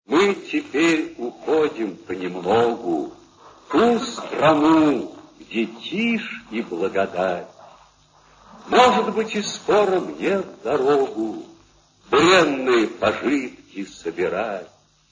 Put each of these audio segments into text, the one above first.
Мы теперь уходим понемногу в ту страну, где тишь и благодать. Может быть, и скоро мне в дорогу бренные пожитки собирать.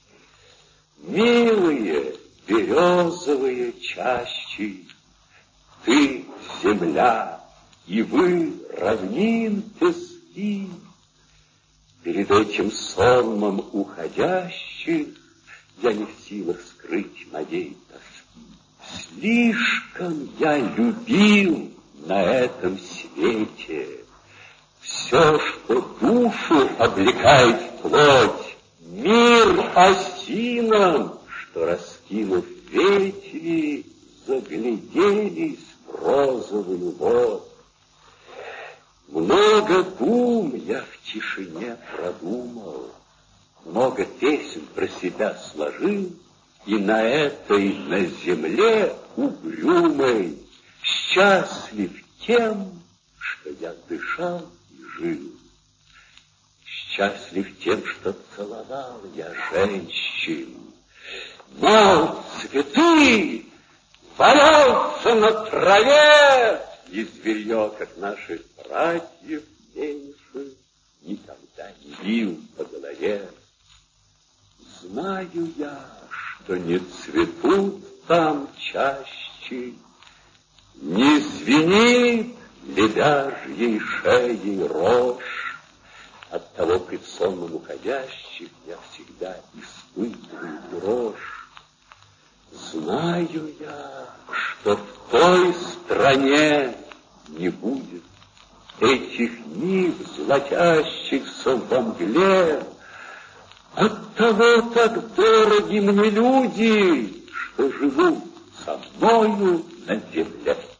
Милые березовые чащи, ты земля, и вы равнин пески. Перед этим сонмом уходящих я не в силах скрыть моей тоски. Слишком я любил на этом свете все, что душу облекает в плоть, мир осинам, что, раскинув ветви, загляделись в розовую водь. Много дум я в тишине продумал, много песен про себя сложил, и на этой, на земле угрюмой, счастлив тем, что я дышал и жил. Счастлив тем, что целовал я женщин. Но цветы валяются на траве, и зверье, как наших братьев меньше, никогда не бил по голове. Знаю я, что не цветут там чаще, не звенит лебяжьей шеей рожь. Оттого пред сонмом уходящих я всегда испытываю дрожь. Знаю я, что в той стране не будет этих нив, золотящихся во мгле. Оттого так дороги мне люди, что живут со мною на земле.